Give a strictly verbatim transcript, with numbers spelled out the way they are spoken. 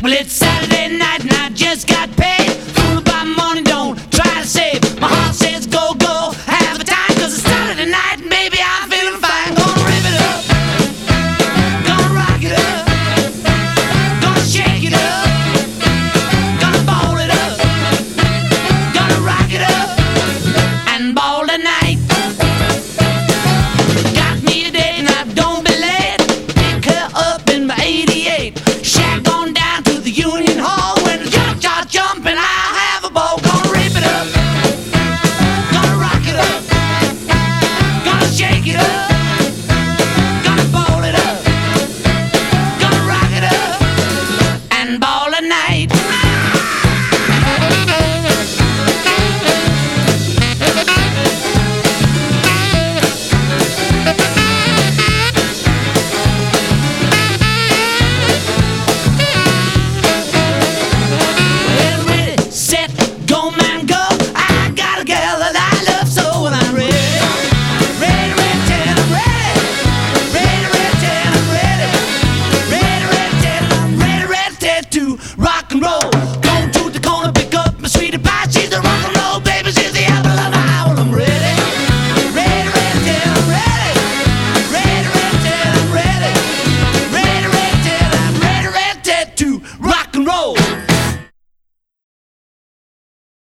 Well, it's Saturday night and I just got paid. Fooled by money, don't try to save. My heart says go, go, have a time. Cause it's Saturday night and baby, I'm feeling fine. Gonna rip it up, gonna rock it up, gonna shake it up, gonna ball it up, gonna rock it up and ball tonight. Got me a date and I don't be late. Pick her up in my eighty-eight. Shack on down to the Union Hall. When the jump start jumping, I'll have a ball. Gonna rip it up, gonna rock it up, gonna shake it up, gonna ball it up, gonna rock it up and ball a night. Well, ready, set, go, man, go. I got a gal that I love so, and I'm ready. Ready, ready, tell I'm ready. Ready, ready, tell I'm ready. Ready, ready, tell I'm ready, ready, tell to rock and roll.